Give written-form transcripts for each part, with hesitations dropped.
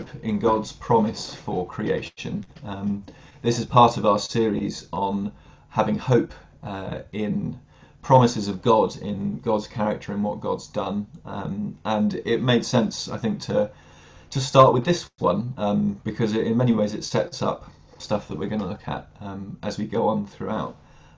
in God's promise for creation. This is part of our series on having hope in promises of God, in God's character and what God's done. And it made sense, I think, to start with this one, because in many ways it sets up stuff that we're going to look at as we go on throughout.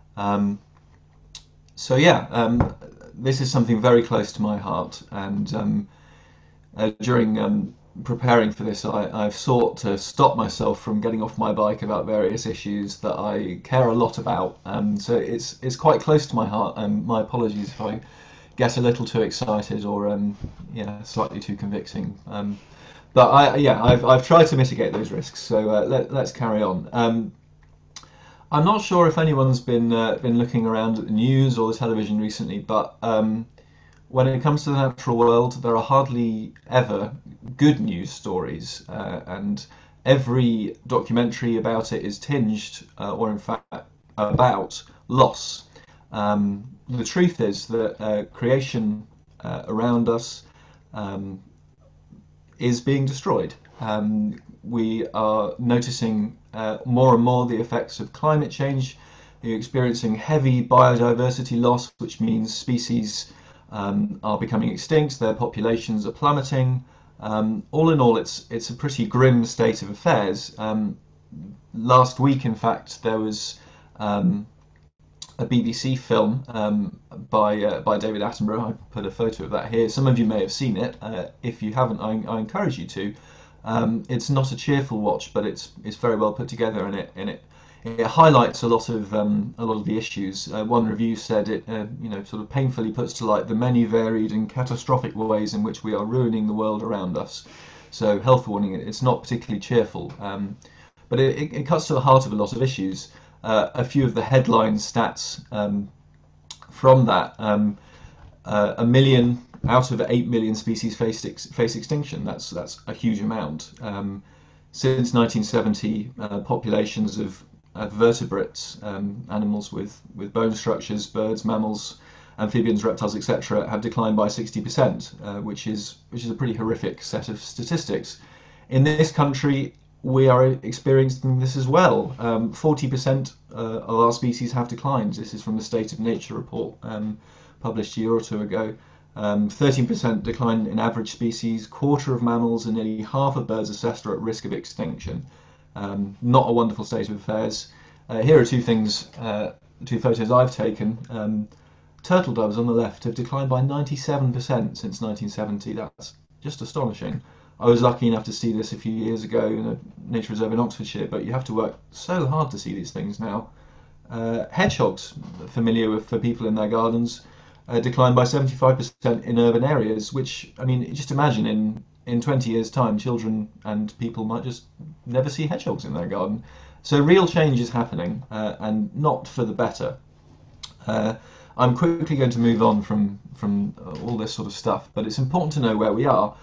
This is something very close to my heart, and during preparing for this, I've sought to stop myself from getting off my bike about various issues that I care a lot about. So it's quite close to my heart, and my apologies if I get a little too excited or slightly too convicting. But I've tried to mitigate those risks. So let's carry on. I'm not sure if anyone's been looking around at the news or the television recently, but when it comes to the natural world, there are hardly ever good news stories, and every documentary about it is tinged, or in fact about loss. The truth is that creation around us is being destroyed. We are noticing more and more the effects of climate change. You're experiencing heavy biodiversity loss, which means species are becoming extinct, their populations are plummeting. All in all, it's a pretty grim state of affairs. Last week, in fact, there was a BBC film by David Attenborough. I put a photo of that here. Some of you may have seen it. If you haven't, I encourage you to. It's not a cheerful watch, but it's very well put together, and it highlights a lot of the issues. One review said it sort of painfully puts to light the many varied and catastrophic ways in which we are ruining the world around us. So health warning, it's not particularly cheerful, but it cuts to the heart of a lot of issues. A few of the headline stats from that: 1 million out of 8 million species face extinction. That's a huge amount. Since 1970, populations of vertebrates, animals with bone structures, birds, mammals, amphibians, reptiles, etc., have declined by 60%, which is a pretty horrific set of statistics. In this country, we are experiencing this as well. 40% of our species have declined. This is from the State of Nature report published a year or two ago. 13% decline in average species, quarter of mammals and nearly half of birds assessed are at risk of extinction. Not a wonderful state of affairs. Here are two photos I've taken. Turtle doves on the left have declined by 97% since 1970. That's just astonishing. I was lucky enough to see this a few years ago in a nature reserve in Oxfordshire, but you have to work so hard to see these things now. Hedgehogs, familiar for people in their gardens, declined by 75% in urban areas, which, I mean, just imagine in 20 years' time, children and people might just never see hedgehogs in their garden. So real change is happening, and not for the better. I'm quickly going to move on from all this sort of stuff, but it's important to know where we are.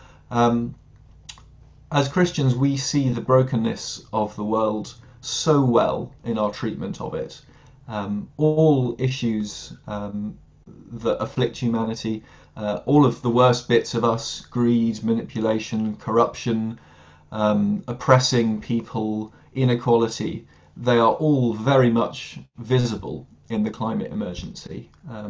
As Christians, we see the brokenness of the world so well in our treatment of it. All issues that afflict humanity, all of the worst bits of us, greed, manipulation, corruption, oppressing people, inequality, they are all very much visible in the climate emergency.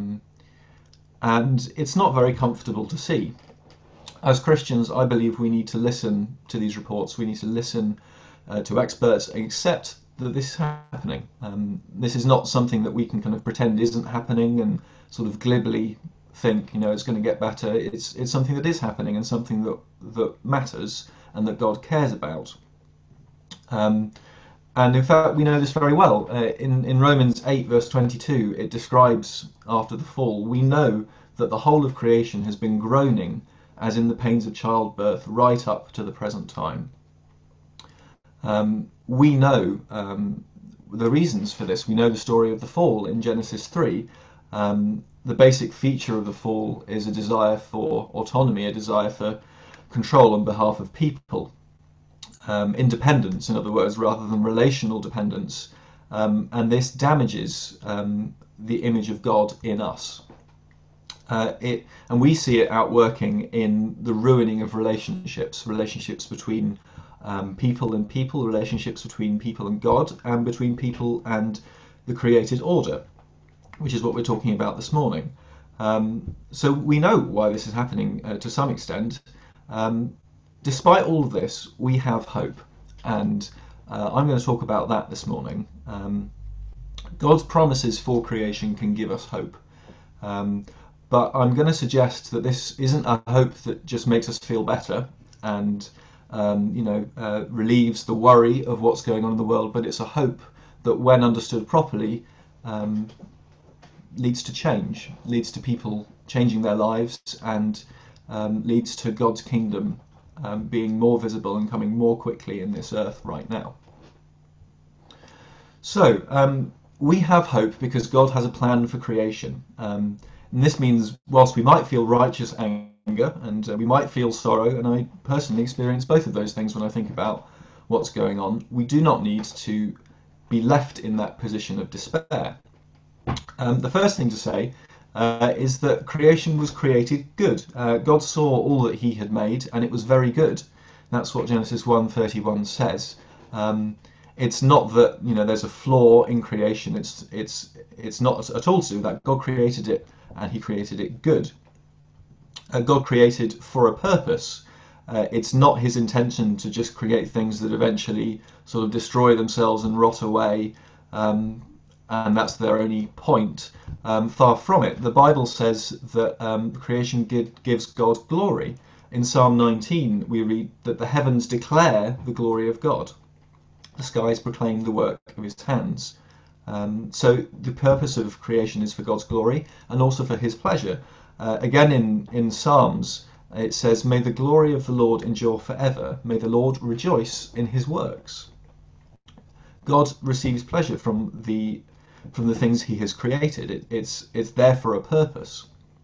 And it's not very comfortable to see. As Christians, I believe we need to listen to these reports. We need to listen to experts and accept that this is happening. This is not something that we can kind of pretend isn't happening and sort of glibly think, it's going to get better. It's something that is happening and something that matters and that God cares about. And in fact, we know this very well. In Romans 8, verse 22, it describes after the fall, we know that the whole of creation has been groaning as in the pains of childbirth right up to the present time. We know the reasons for this. We know the story of the fall in Genesis 3. The basic feature of the fall is a desire for autonomy, a desire for control on behalf of people. Independence, in other words, rather than relational dependence. And this damages the image of God in us. And we see it outworking in the ruining of relationships between people and people, relationships between people and God, and between people and the created order, which is what we're talking about this morning. So we know why this is happening to some extent. Despite all of this, we have hope, and I'm going to talk about that this morning. God's promises for creation can give us hope, but I'm going to suggest that this isn't a hope that just makes us feel better and relieves the worry of what's going on in the world, but it's a hope that, when understood properly, leads to change, leads to people changing their lives, and leads to God's kingdom being more visible and coming more quickly in this earth right now. So we have hope because God has a plan for creation. And this means, whilst we might feel righteous anger and we might feel sorrow, and I personally experience both of those things when I think about what's going on, we do not need to be left in that position of despair. The first thing to say is that creation was created good. God saw all that he had made, and it was very good. That's what Genesis 1:31 says. It's not that there's a flaw in creation. It's not at all to do with that. God created it, and he created it good. God created for a purpose. It's not his intention to just create things that eventually sort of destroy themselves and rot away, and that's their only point. Far from it. The Bible says that creation gives God glory. In Psalm 19 we read that the heavens declare the glory of God. The skies proclaim the work of his hands. So the purpose of creation is for God's glory and also for his pleasure. Again in Psalms it says, "May the glory of the Lord endure forever. May the Lord rejoice in his works." God receives pleasure from the things he has created. It's there for a purpose.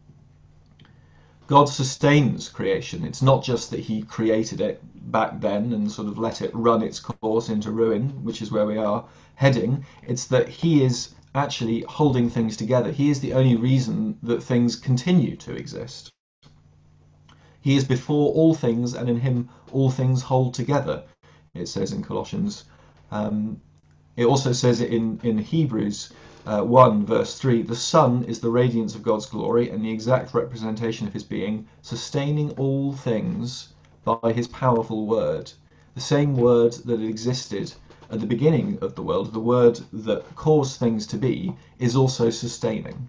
God sustains creation. It's not just that he created it back then and sort of let it run its course into ruin, which is where we are heading. It's that he is actually holding things together. He is the only reason that things continue to exist. He is before all things, and in him all things hold together, it says in Colossians. It also says it in Hebrews 1 verse 3, "The Son is the radiance of God's glory and the exact representation of his being, sustaining all things by his powerful word." The same word that existed at the beginning of the world, the word that caused things to be, is also sustaining.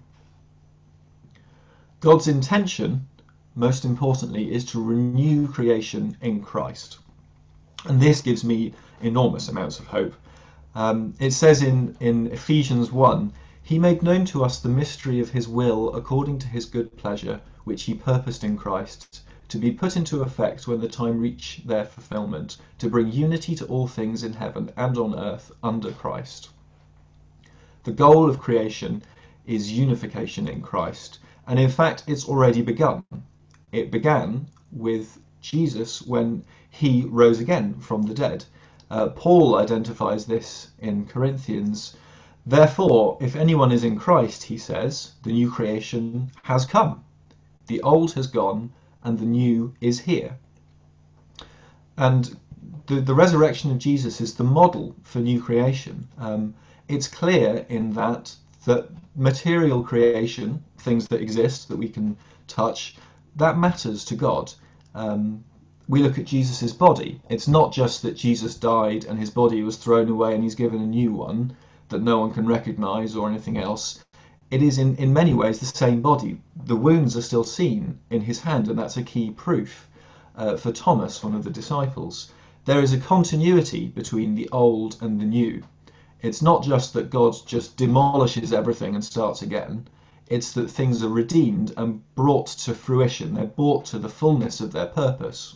God's intention, most importantly, is to renew creation in Christ. And this gives me enormous amounts of hope. It says in Ephesians 1, "He made known to us the mystery of his will according to his good pleasure, which he purposed in Christ, to be put into effect when the time reached their fulfillment, to bring unity to all things in heaven and on earth under Christ." The goal of creation is unification in Christ, and in fact it's already begun. It began with Jesus when he rose again from the dead. Paul identifies this in Corinthians. "Therefore, if anyone is in Christ," he says, "the new creation has come. The old has gone and the new is here." And the resurrection of Jesus is the model for new creation. It's clear in that material creation, things that exist that we can touch, that matters to God. We look at Jesus's body. It's not just that Jesus died and his body was thrown away and he's given a new one that no one can recognize or anything else. It is in many ways the same body. The wounds are still seen in his hand, and that's a key proof for Thomas, one of the disciples. There is a continuity between the old and the new. It's not just that God just demolishes everything and starts again. It's that things are redeemed and brought to fruition. They're brought to the fullness of their purpose.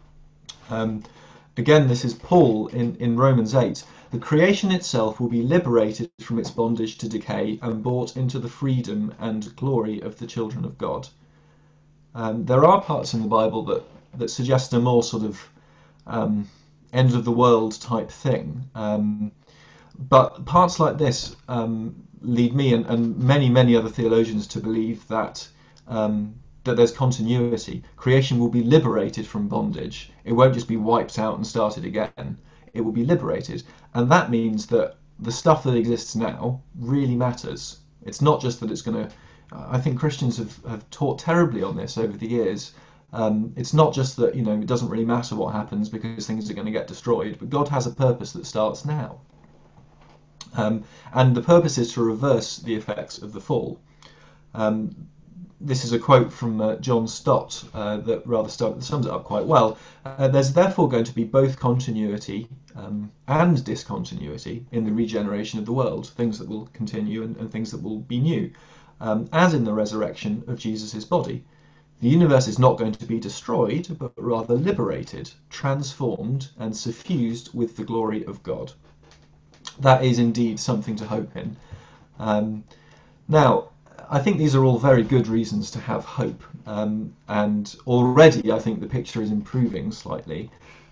Again, this is Paul in Romans 8. "The creation itself will be liberated from its bondage to decay and brought into the freedom and glory of the children of God." There are parts in the Bible that suggest a more sort of end of the world type thing. But parts like this lead me and many other theologians to believe that that there's continuity. Creation will be liberated from bondage. It won't just be wiped out and started again. It will be liberated. And that means that the stuff that exists now really matters. It's not just that it's going to... I think Christians have taught terribly on this over the years. It's not just that, it doesn't really matter what happens because things are going to get destroyed, but God has a purpose that starts now. And the purpose is to reverse the effects of the fall. This is a quote from John Stott that rather sums it up quite well. There's therefore going to be both continuity and discontinuity in the regeneration of the world, things that will continue and things that will be new, as in the resurrection of Jesus' body. The universe is not going to be destroyed, but rather liberated, transformed, and suffused with the glory of God. That is indeed something to hope in. Now, I think these are all very good reasons to have hope, and already I think the picture is improving slightly.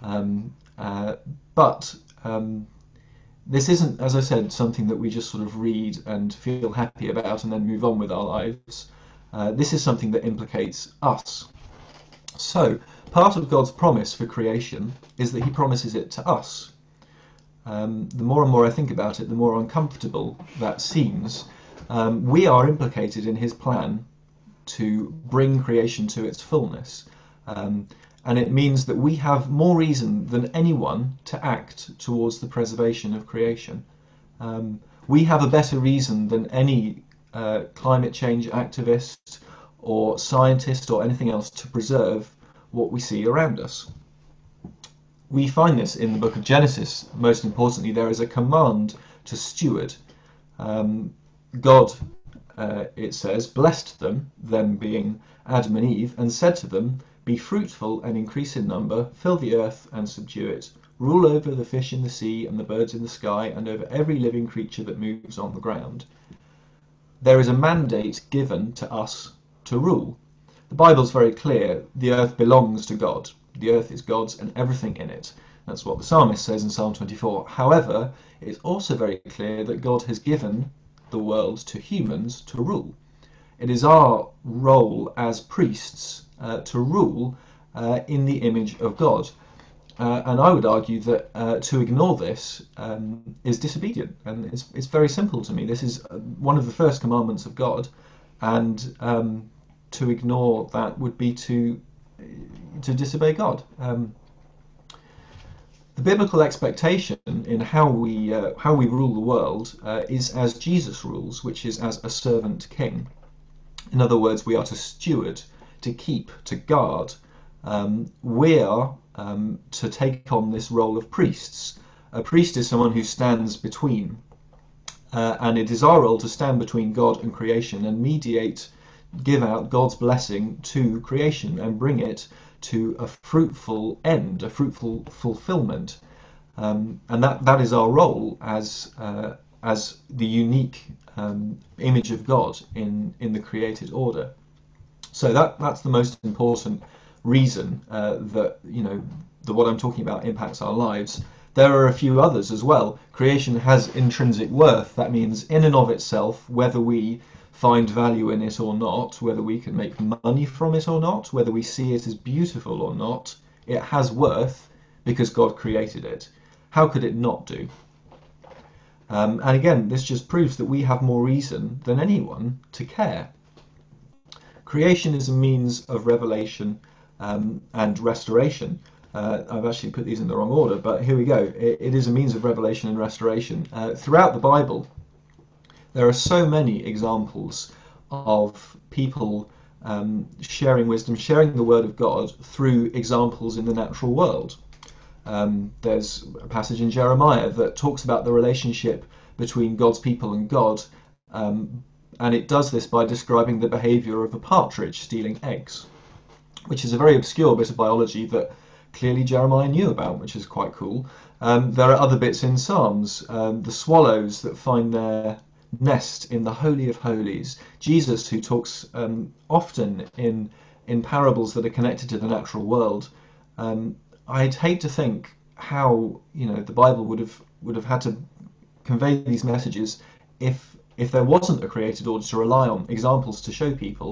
But this isn't, as I said, something that we just sort of read and feel happy about and then move on with our lives. This is something that implicates us. So, part of God's promise for creation is that he promises it to us. The more and more I think about it, the more uncomfortable that seems. We are implicated in his plan to bring creation to its fullness. And it means that we have more reason than anyone to act towards the preservation of creation. We have a better reason than any climate change activist or scientist or anything else to preserve what we see around us. We find this in the book of Genesis. Most importantly, there is a command to steward. God, it says, blessed them being Adam and Eve, and said to them, be fruitful and increase in number, fill the earth and subdue it, rule over the fish in the sea and the birds in the sky, and over every living creature that moves on the ground. There is a mandate given to us to rule. The Bible's very clear. The earth belongs to God. The earth is God's and everything in it. That's what the psalmist says in Psalm 24. However, it's also very clear that God has given the world to humans to rule. It is our role as priests to rule in the image of God. And I would argue that to ignore this is disobedient. And it's very simple to me. This is one of the first commandments of God. And to ignore that would be to disobey God. The biblical expectation in how we rule the world is as Jesus rules, which is as a servant king. In other words, we are to steward, to keep, to guard. We are to take on this role of priests. A priest is someone who stands between, and it is our role to stand between God and creation and mediate, give out God's blessing to creation and bring it to a fruitful end, a fruitful fulfillment. And that is our role as the unique image of God in the created order. So that's the most important reason that what I'm talking about impacts our lives. There are a few others as well. Creation has intrinsic worth. That means in and of itself, whether we find value in it or not, whether we can make money from it or not, whether we see it as beautiful or not, it has worth because God created it. How could it not do? And again, this just proves that we have more reason than anyone to care. Creation is a means of revelation and restoration. I've actually put these in the wrong order, but here we go. It is a means of revelation and restoration. Throughout the Bible, there are so many examples of people sharing wisdom, sharing the word of God through examples in the natural world. There's a passage in Jeremiah that talks about the relationship between God's people and God, and it does this by describing the behaviour of a partridge stealing eggs, which is a very obscure bit of biology that clearly Jeremiah knew about, which is quite cool. There are other bits in Psalms, the swallows that find their nest in the Holy of Holies, Jesus who talks often in parables that are connected to the natural world. I'd hate to think how the Bible would have had to convey these messages if there wasn't a created order to rely on examples to show people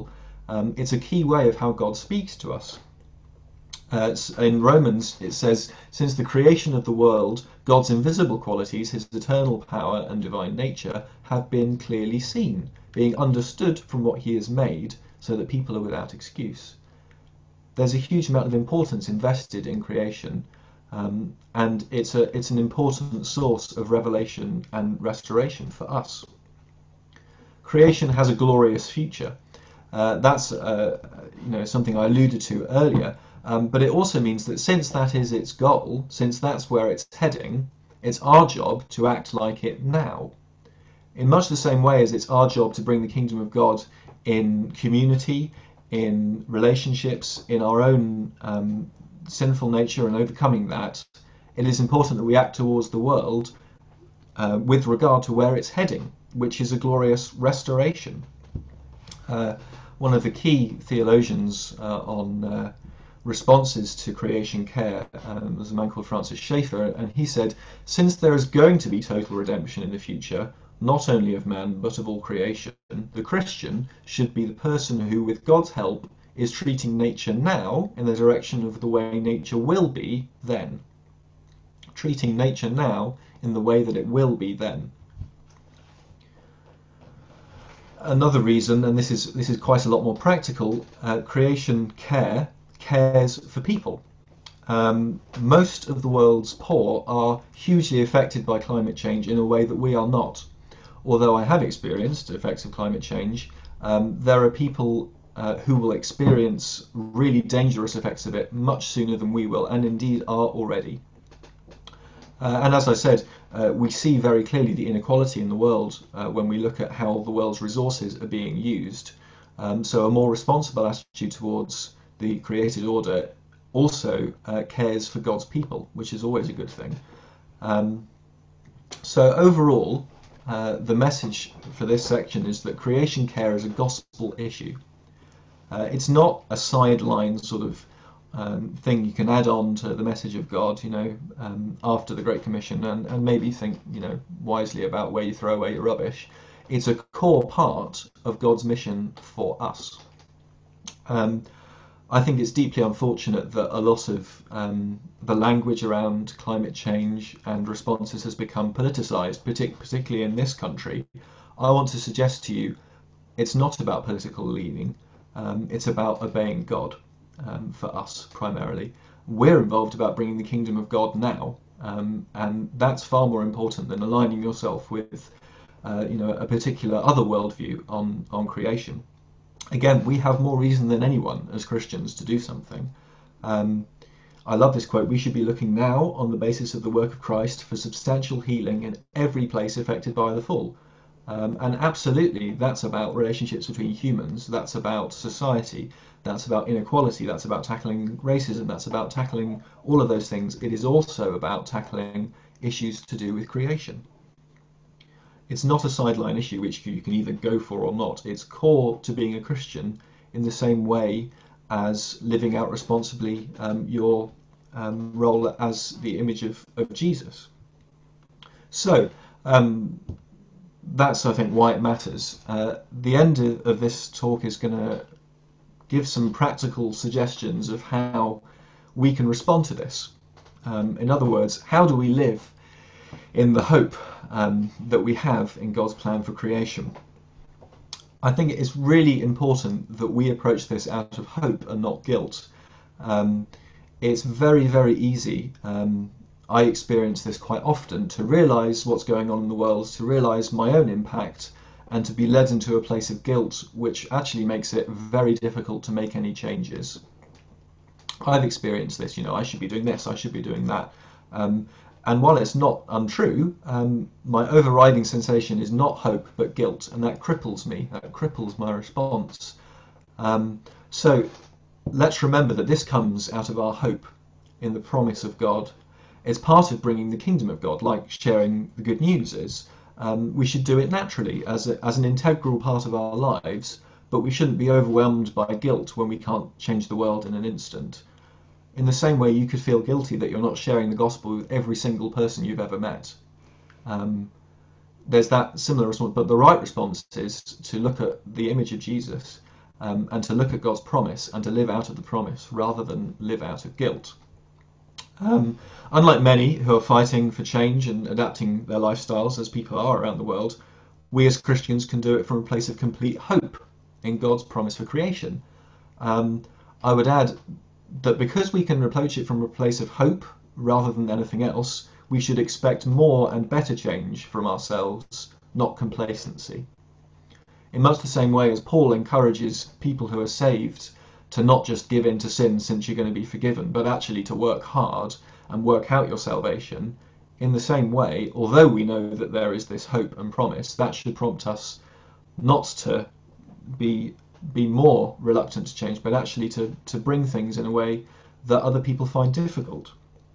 It's a key way of how God speaks to us. In Romans it says, since the creation of the world, God's invisible qualities, his eternal power and divine nature, have been clearly seen, being understood from what he has made, so that people are without excuse. There's a huge amount of importance invested in creation, and it's an important source of revelation and restoration for us. Creation has a glorious future. That's something I alluded to earlier. But it also means that since that is its goal, since that's where it's heading, it's our job to act like it now. In much the same way as it's our job to bring the kingdom of God in community, in relationships, in our own sinful nature and overcoming that, it is important that we act towards the world with regard to where it's heading, which is a glorious restoration. One of the key theologians on responses to creation care was a man called Francis Schaeffer, and he said, since there is going to be total redemption in the future, not only of man but of all creation, the Christian should be the person who, with God's help, is treating nature now in the direction of the way nature will be then. Treating nature now in the way that it will be then. Another reason, and this is quite a lot more practical, creation care cares for people. Most of the world's poor are hugely affected by climate change in a way that we are not. Although I have experienced effects of climate change, there are people who will experience really dangerous effects of it much sooner than we will, and indeed are already. And as I said, we see very clearly the inequality in the world when we look at how the world's resources are being used. So a more responsible attitude towards the created order also cares for God's people, which is always a good thing. So overall, the message for this section is that creation care is a gospel issue. It's not a sideline sort of thing you can add on to the message of God, after the Great Commission, and maybe think, wisely about where you throw away your rubbish. It's a core part of God's mission for us. I think it's deeply unfortunate that a lot of the language around climate change and responses has become politicised, particularly in this country. I want to suggest to you, it's not about political leaning, it's about obeying God. For us primarily, we're involved about bringing the kingdom of God now, and that's far more important than aligning yourself with a particular other worldview on creation. Again, we have more reason than anyone as Christians to do something. I love this quote: we should be looking now on the basis of the work of Christ for substantial healing in every place affected by the fall. And absolutely, that's about relationships between humans, that's about society, that's about inequality, that's about tackling racism, that's about tackling all of those things. It is also about tackling issues to do with creation. It's not a sideline issue which you can either go for or not. It's core to being a Christian in the same way as living out responsibly your role as the image of Jesus. So, that's, I think, why it matters. The end of this talk is going to give some practical suggestions of how we can respond to this. In other words, how do we live in the hope that we have in God's plan for creation? I think it is really important that we approach this out of hope and not guilt. It's very, very easy. I experience this quite often, to realise what's going on in the world, to realise my own impact, and to be led into a place of guilt, which actually makes it very difficult to make any changes. I've experienced this, I should be doing this, I should be doing that. And while it's not untrue, my overriding sensation is not hope but guilt, and that cripples me, that cripples my response. So let's remember that this comes out of our hope in the promise of God. It's part of bringing the kingdom of God, like sharing the good news is. We should do it naturally as an integral part of our lives, but we shouldn't be overwhelmed by guilt when we can't change the world in an instant. In the same way, you could feel guilty that you're not sharing the gospel with every single person you've ever met. There's that similar response, but the right response is to look at the image of Jesus and to look at God's promise and to live out of the promise rather than live out of guilt. Unlike many who are fighting for change and adapting their lifestyles, as people are around the world, we as Christians can do it from a place of complete hope in God's promise for creation. I would add that because we can approach it from a place of hope rather than anything else, we should expect more and better change from ourselves, not complacency. In much the same way as Paul encourages people who are saved to not just give in to sin since you're going to be forgiven, but actually to work hard and work out your salvation, in the same way, although we know that there is this hope and promise, that should prompt us not to be more reluctant to change, but actually to bring things in a way that other people find difficult.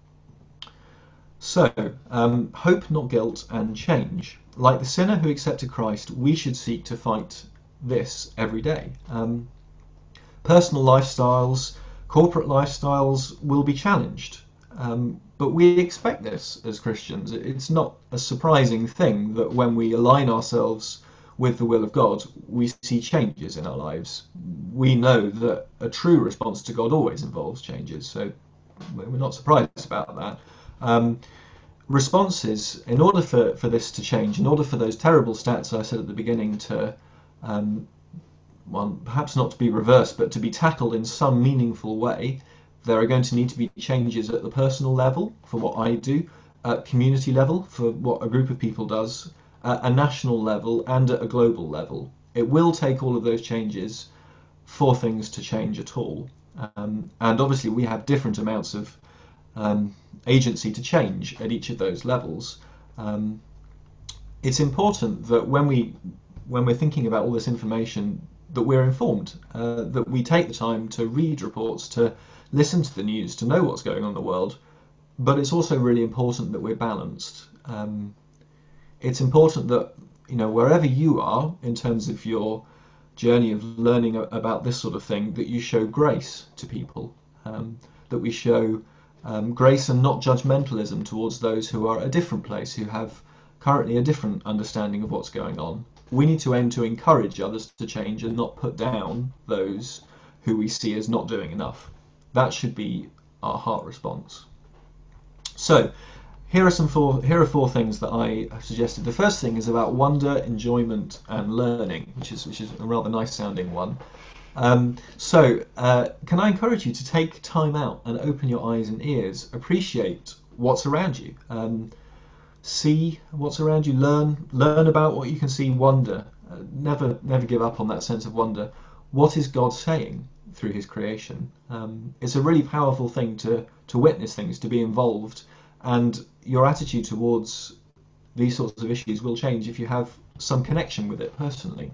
So, hope, not guilt, and change. Like the sinner who accepted Christ, we should seek to fight this every day. Personal lifestyles, corporate lifestyles will be challenged, but we expect this as Christians. It's not a surprising thing that when we align ourselves with the will of God, we see changes in our lives. We know that a true response to God always involves changes, so we're not surprised about that. Responses, in order for this to change, in order for those terrible stats I said at the beginning to well, perhaps not to be reversed, but to be tackled in some meaningful way, there are going to need to be changes at the personal level for what I do, at community level for what a group of people does, at a national level, and at a global level. It will take all of those changes for things to change at all. And obviously we have different amounts of agency to change at each of those levels. It's important that when we're thinking about all this information, that we're informed, that we take the time to read reports, to listen to the news, to know what's going on in the world, but it's also really important that we're balanced. It's important that, wherever you are in terms of your journey of learning about this sort of thing, that you show grace to people, that we show grace and not judgmentalism towards those who are at a different place, who have currently a different understanding of what's going on. We need to aim to encourage others to change and not put down those who we see as not doing enough. That should be our heart response. So here are four things that I have suggested. The first thing is about wonder, enjoyment, and learning, which is a rather nice sounding one. Can I encourage you to take time out and open your eyes and ears, appreciate what's around you, see what's around you, learn about what you can see, wonder, never give up on that sense of wonder. What is God saying through his creation? It's a really powerful thing to witness things, to be involved, and your attitude towards these sorts of issues will change if you have some connection with it personally.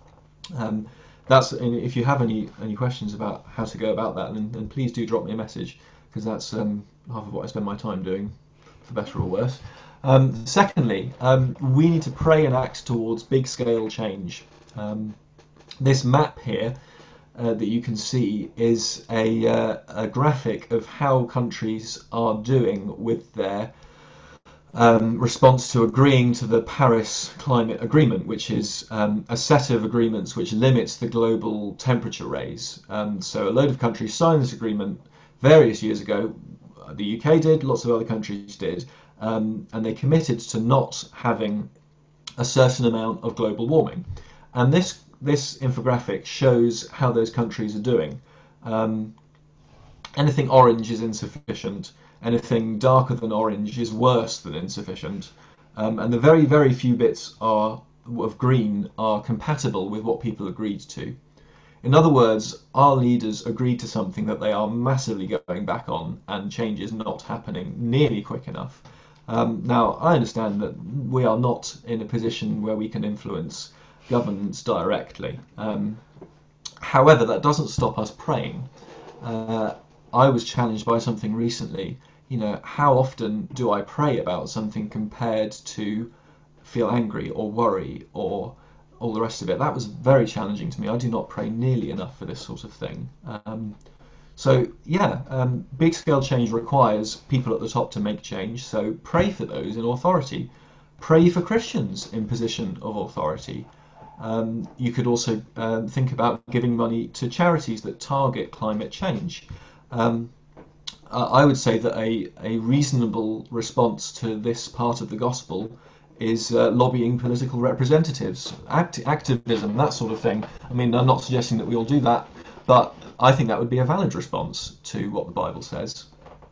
If you have any questions about how to go about that, then please do drop me a message, because that's half of what I spend my time doing, for better or worse. Secondly, we need to pray and act towards big scale change. This map here that you can see is a graphic of how countries are doing with their response to agreeing to the Paris Climate Agreement, which is a set of agreements which limits the global temperature rise. So a load of countries signed this agreement various years ago. The UK did, lots of other countries did, and they committed to not having a certain amount of global warming. And this infographic shows how those countries are doing. Anything orange is insufficient. Anything darker than orange is worse than insufficient. And the very, very few bits of green are compatible with what people agreed to. In other words, our leaders agreed to something that they are massively going back on, and change is not happening nearly quick enough. Now, I understand that we are not in a position where we can influence governments directly. However, that doesn't stop us praying. I was challenged by something recently. How often do I pray about something compared to feel angry or worry or all the rest of it? That was very challenging to me. I do not pray nearly enough for this sort of thing. Big scale change requires people at the top to make change, so pray for those in authority. Pray for Christians in position of authority. You could also think about giving money to charities that target climate change. Um, I would say that a reasonable response to this part of the gospel is lobbying political representatives, activism, that sort of thing. I mean, I'm not suggesting that we all do that, but I think that would be a valid response to what the Bible says.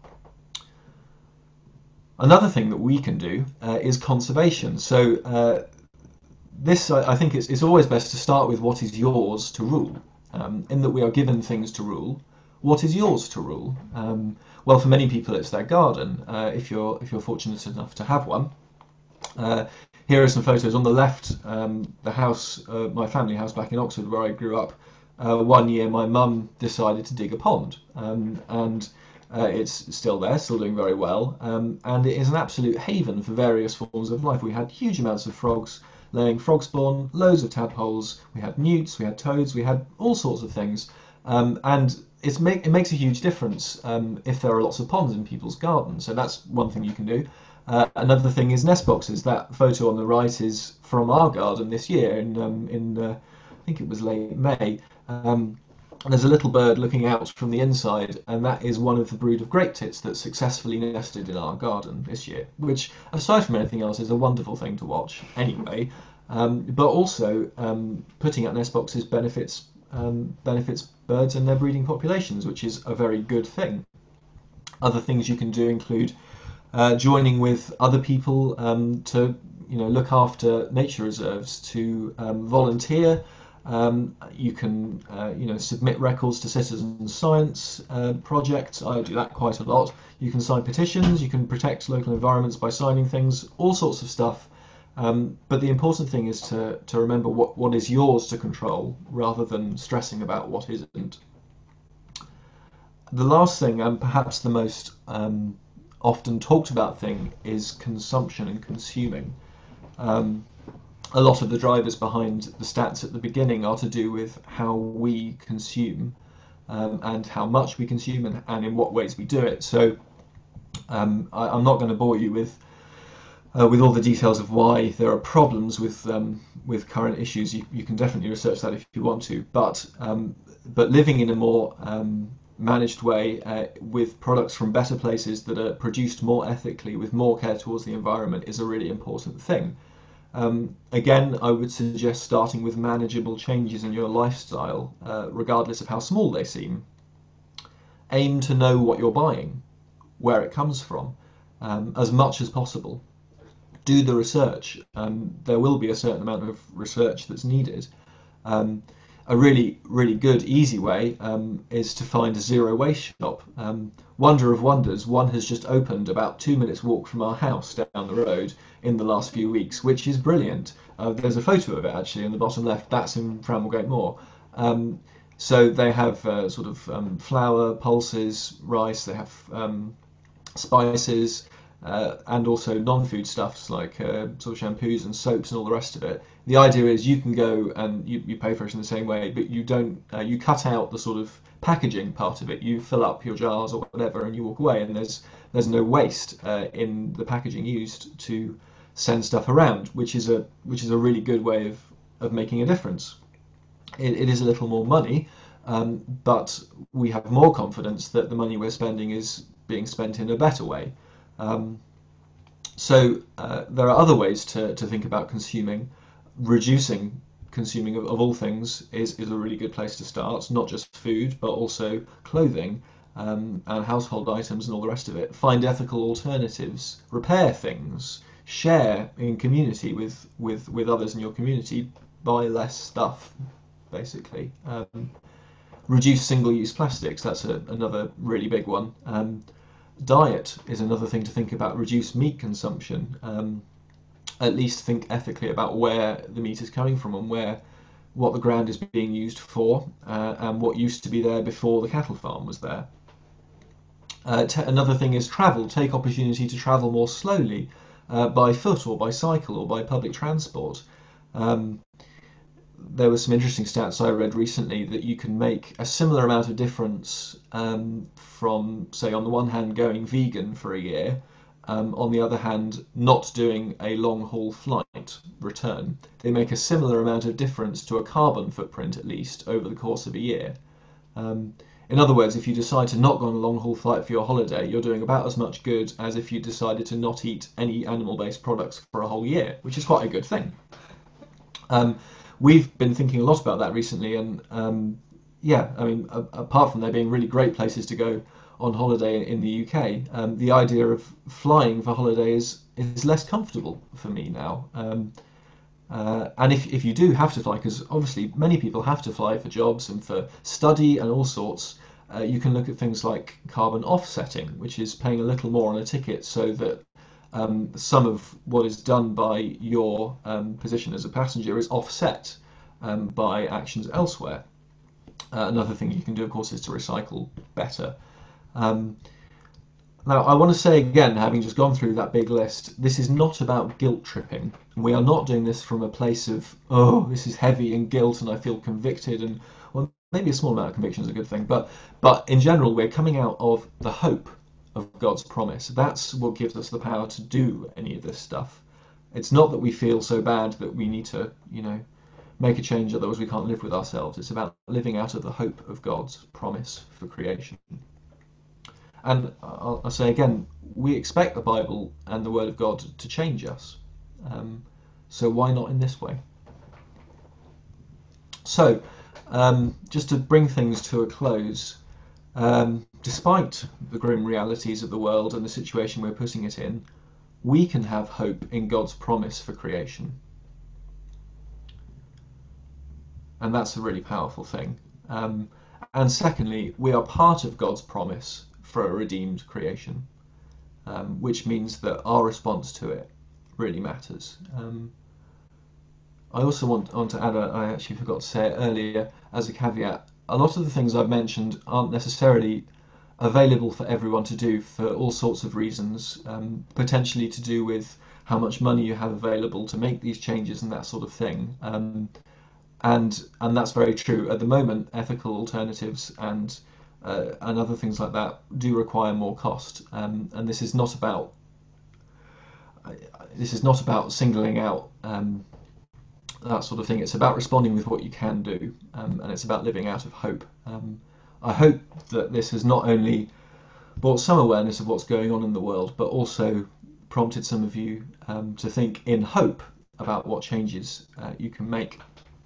Another thing that we can do is conservation. So this, I think, it's always best to start with what is yours to rule. In that we are given things to rule. What is yours to rule? Well, for many people, it's their garden. If you're fortunate enough to have one. Here are some photos. On the left, the house, my family house back in Oxford, where I grew up. One year, my mum decided to dig a pond, and it's still there, still doing very well, and it is an absolute haven for various forms of life. We had huge amounts of frogs laying frog spawn, loads of tadpoles, we had newts, we had toads, we had all sorts of things, and it makes a huge difference if there are lots of ponds in people's gardens. So that's one thing you can do. Another thing is nest boxes. That photo on the right is from our garden this year in I think it was late May. There's a little bird looking out from the inside, and that is one of the brood of grape tits that successfully nested in our garden this year, which, aside from anything else, is a wonderful thing to watch anyway. But also, putting out nest boxes benefits birds and their breeding populations, which is a very good thing. Other things you can do include joining with other people to look after nature reserves, to volunteer. You can submit records to citizen science projects. I do that quite a lot. You can sign petitions, you can protect local environments by signing things, all sorts of stuff. But the important thing is to remember what is yours to control rather than stressing about what isn't. The last thing, and perhaps the most often talked about thing, is consumption and consuming. A lot of the drivers behind the stats at the beginning are to do with how we consume and how much we consume and in what ways we do it. So I'm not going to bore you with all the details of why there are problems with current issues. You can definitely research that if you want to, but living in a more managed way with products from better places that are produced more ethically with more care towards the environment is a really important thing. Again, I would suggest starting with manageable changes in your lifestyle, regardless of how small they seem. Aim to know what you're buying, where it comes from, as much as possible. Do the research. There will be a certain amount of research that's needed. A really, really good, easy way is to find a zero waste shop. Wonder of wonders, one has just opened about 2 minutes walk from our house down the road in the last few weeks, which is brilliant. There's a photo of it actually in the bottom left. That's in Framwellgate Moor. So they have flour, pulses, rice. They have spices. And also non-food stuffs like sort of shampoos and soaps and all the rest of it. The idea is you can go and you pay for it in the same way, but you don't you cut out the sort of packaging part of it. You fill up your jars or whatever and you walk away, and there's no waste in the packaging used to send stuff around, which is a really good way of making a difference. It is a little more money, but we have more confidence that the money we're spending is being spent in a better way. So there are other ways to think about consuming. Reducing consuming of all things is a really good place to start, not just food, but also clothing and household items and all the rest of it. Find ethical alternatives, repair things, share in community with others in your community, buy less stuff, basically. Reduce single-use plastics, that's another really big one. Diet is another thing to think about. Reduce meat consumption. At least think ethically about where the meat is coming from and what the ground is being used for, and what used to be there before the cattle farm was there. Another thing is travel. Take opportunity to travel more slowly, by foot or by cycle or by public transport. There were some interesting stats I read recently that you can make a similar amount of difference from, say, on the one hand, going vegan for a year, on the other hand, not doing a long-haul flight return. They make a similar amount of difference to a carbon footprint, at least, over the course of a year. In other words, if you decide to not go on a long-haul flight for your holiday, you're doing about as much good as if you decided to not eat any animal-based products for a whole year, which is quite a good thing. We've been thinking a lot about that recently, and yeah, I mean, apart from there being really great places to go on holiday in the UK, the idea of flying for holiday is less comfortable for me now. And if you do have to fly, because obviously many people have to fly for jobs and for study and all sorts, you can look at things like carbon offsetting, which is paying a little more on a ticket so that some of what is done by your position as a passenger is offset by actions elsewhere. Another thing you can do, of course, is to recycle better. Now, I want to say again, having just gone through that big list, this is not about guilt tripping. We are not doing this from a place of, oh, this is heavy and guilt and I feel convicted, and well, maybe a small amount of conviction is a good thing, but in general, we're coming out of the hope of God's promise. That's what gives us the power to do any of this stuff. It's not that we feel so bad that we need to, make a change, otherwise we can't live with ourselves. It's about living out of the hope of God's promise for creation. And I'll say again, we expect the Bible and the Word of God to change us. So why not in this way? So, just to bring things to a close, despite the grim realities of the world and the situation we're putting it in, we can have hope in God's promise for creation. And that's a really powerful thing. And secondly, we are part of God's promise for a redeemed creation, which means that our response to it really matters. I also want to add, I actually forgot to say it earlier as a caveat, a lot of the things I've mentioned aren't necessarily available for everyone to do for all sorts of reasons, potentially to do with how much money you have available to make these changes and that sort of thing. And that's very true. At the moment, ethical alternatives and other things like that do require more cost. And this is not about singling out that sort of thing. It's about responding with what you can do, and it's about living out of hope. I hope that this has not only brought some awareness of what's going on in the world, but also prompted some of you to think in hope about what changes you can make.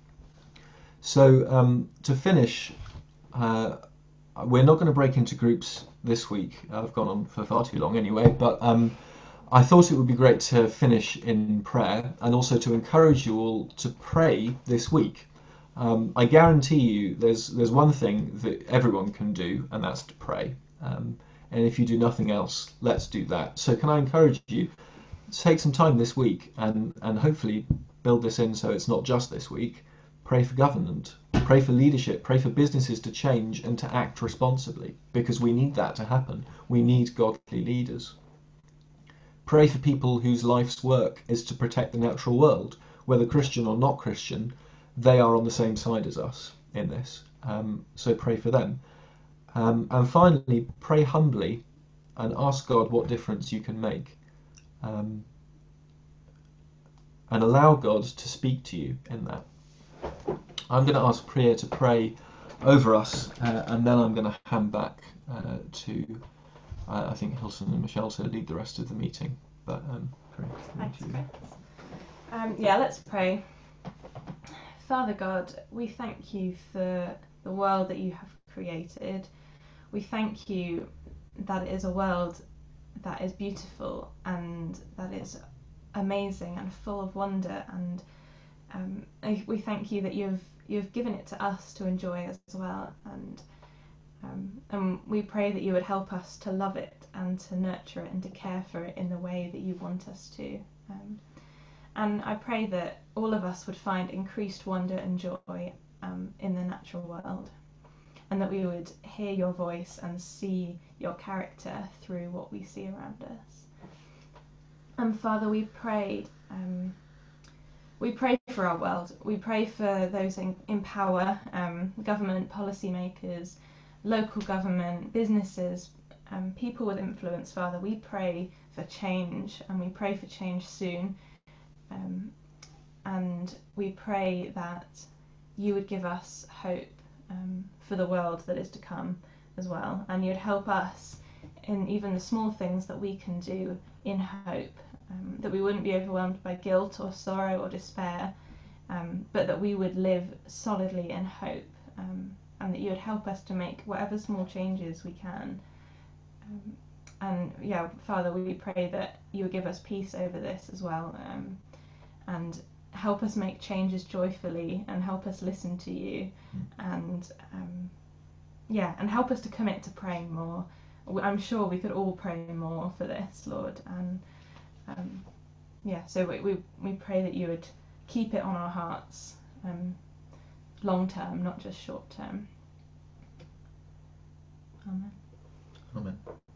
So to finish, we're not going to break into groups this week. I've gone on for far too long anyway, but I thought it would be great to finish in prayer and also to encourage you all to pray this week. I guarantee you there's one thing that everyone can do, and that's to pray. And if you do nothing else, let's do that. So can I encourage you to take some time this week and hopefully build this in so it's not just this week. Pray for government, pray for leadership, pray for businesses to change and to act responsibly, because we need that to happen. We need godly leaders. Pray for people whose life's work is to protect the natural world. Whether Christian or not Christian, they are on the same side as us in this. So pray for them. And finally, pray humbly and ask God what difference you can make. And allow God to speak to you in that. I'm going to ask Priya to pray over us, and then I'm going to hand back to, I think, Hilton and Michelle to lead the rest of the meeting. But Thanks, Chris. Yeah, let's pray. Father God, we thank you for the world that you have created. We thank you that it is a world that is beautiful and that is amazing and full of wonder, and we thank you that you've given it to us to enjoy as well, and we pray that you would help us to love it and to nurture it and to care for it in the way that you want us to. And I pray that all of us would find increased wonder and joy in the natural world, and that we would hear your voice and see your character through what we see around us. And Father, we pray for our world. We pray for those in power, government, policymakers, local government, businesses, people with influence, Father. We pray for change, and we pray for change soon. And we pray that you would give us hope for the world that is to come as well, and you'd help us in even the small things that we can do in hope, that we wouldn't be overwhelmed by guilt or sorrow or despair, but that we would live solidly in hope, and that you would help us to make whatever small changes we can. And yeah, Father, we pray that you would give us peace over this as well, and help us make changes joyfully, and help us listen to you, and and help us to commit to praying more. I'm sure we could all pray more for this, Lord, and so we pray that you would keep it on our hearts, long term, not just short term. Amen. Amen.